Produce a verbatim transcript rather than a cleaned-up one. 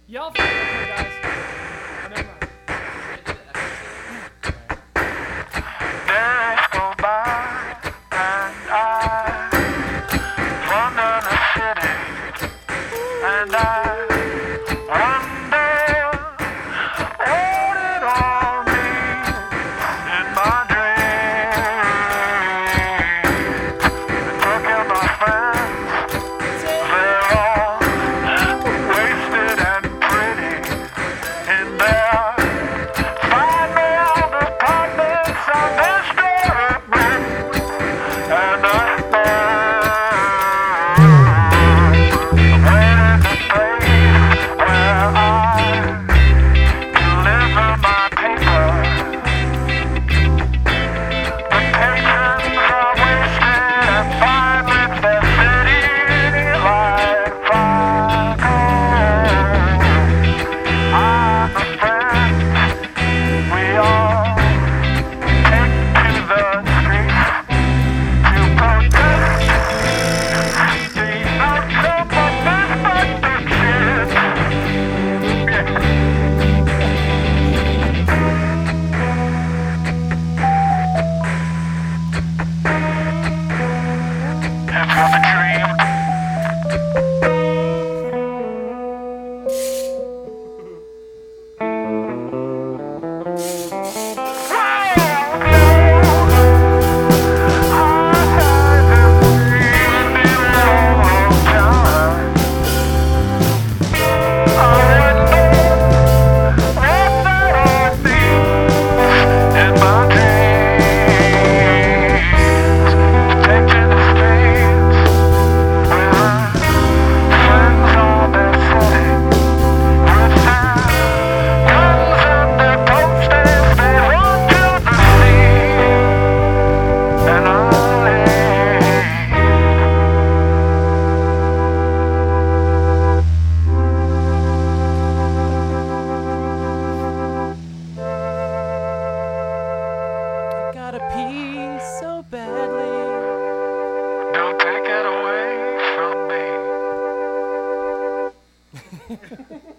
Y'all feel okay, guys. Oh, never mind. Days go by and I wander the city and I wonder what it all means in my dreams. Look at my friends, they're all wasted and pretty in there. Find me all the puppets on this disturbing and I Gotta pee so badly. don't take it away from me.